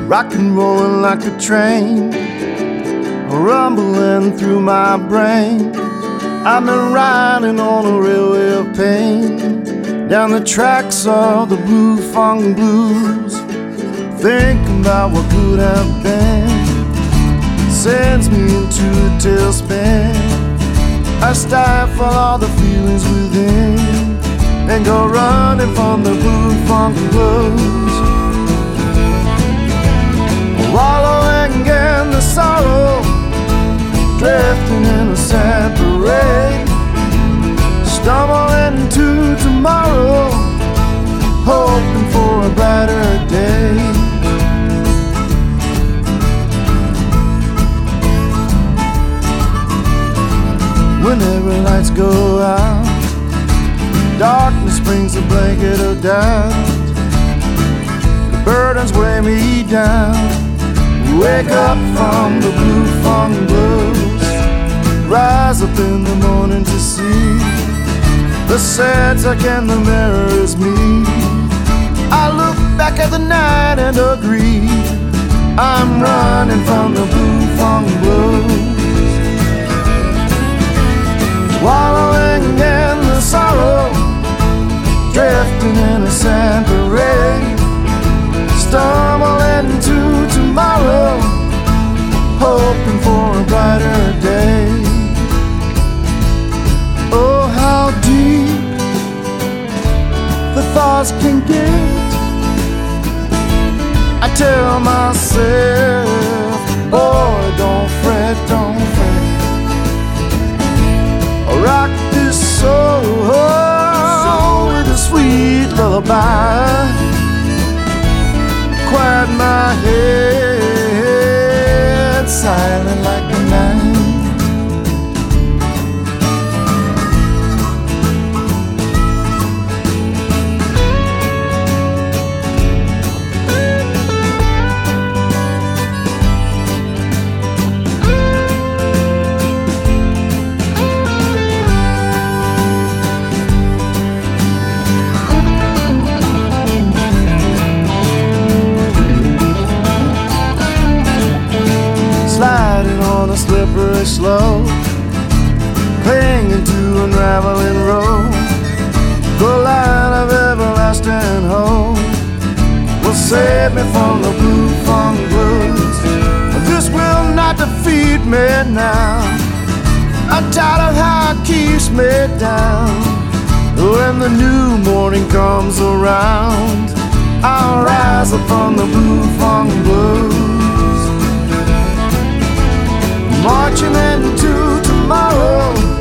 rock and rolling like a train, rumbling through my brain. I've been riding on a railway of pain, down the tracks of the blue funk blues, thinking about what could have been. Sends me into a tailspin. I stifle all the feelings within and go running from the blue funk blues, wallowing in the sorrow, drifting in a sad parade, stumbling into tomorrow, hoping for a brighter day. Whenever lights go out, darkness brings a blanket of doubt. The burdens weigh me down. Wake up from the blue funk blues, rise up in the morning to see the sad tuck in the mirror is me. I look back at the night and agree I'm running from the blue funk blues, wallowing in the sorrow, drifting in a sad parade, stumbling into tomorrow, hoping for a brighter day. Oh, how deep the thoughts can get. I tell myself, boy, don't fret, don't fret. Rock this soul with a sweet lullaby, quiet my head, silent like the night. Sliding on a slippery slope, clinging to unraveling rope, the light of everlasting hope will save me from the blue funk blues. This will not defeat me now. I'm tired of how it keeps me down. When the new morning comes around, I'll rise up from the blue funk blues, marching into tomorrow,